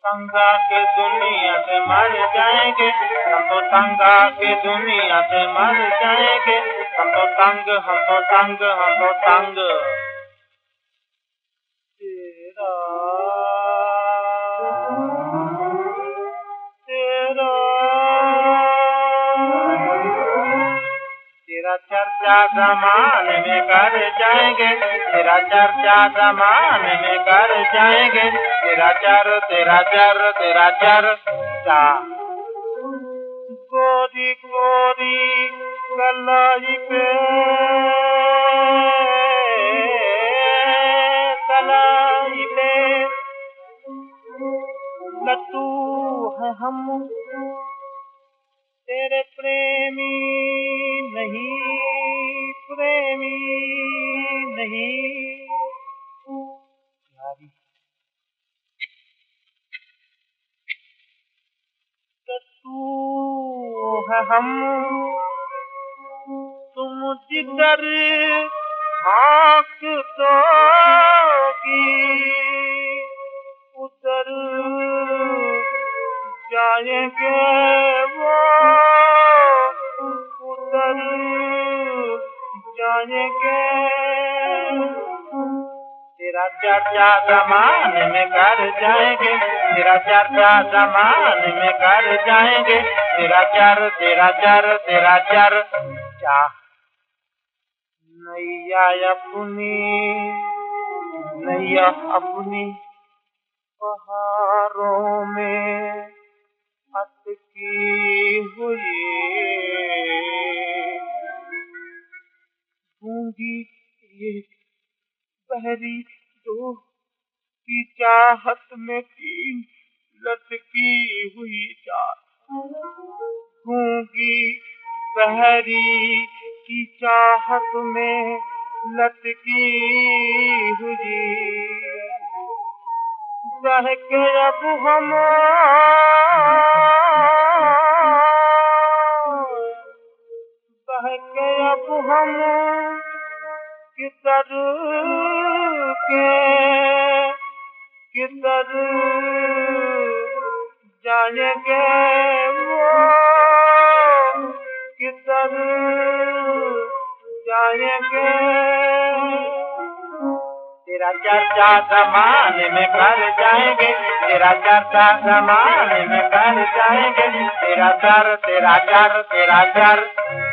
तंग आके दुनिया से मर जाएंगे, हम तो तंग आके दुनिया से मर जाएंगे। हम तो तंग, हम तो तंग, हम तो तंग। तेरा तेरा तेरा चर्चा ज़माने में कर जाएंगे, तेरा चर्चा ज़माने में कर जाएंगे। तेरा चर्चा गोरी गोरी कलाई पे लट्टू है हम तेरे प्रेमी नहीं, प्रेमी नहीं। यारी लट्टू है हम, तुम जिधर हाँक दोगी उधर जाएंगे वो, उधर जाएंगे। तेरा चर्चा ज़माने में कर जाएंगे, तेरा चर्चा ज़माने में कर जाएंगे। तेरा चर्चा नैया अपनी पहाड़ों में अटकी हुई, गूंगी एक बहरी दो की चाहत में तीन लटकी हुई चाह। गूंगी बहरी की चाहत में लटकी हुई, बहके अब हम किधर जाएंगे वो, किधर जाएंगे। तेरा चर्चा ज़माने में कर जाएंगे, तेरा चर्चा ज़माने में कर जाएंगे। तेरा चर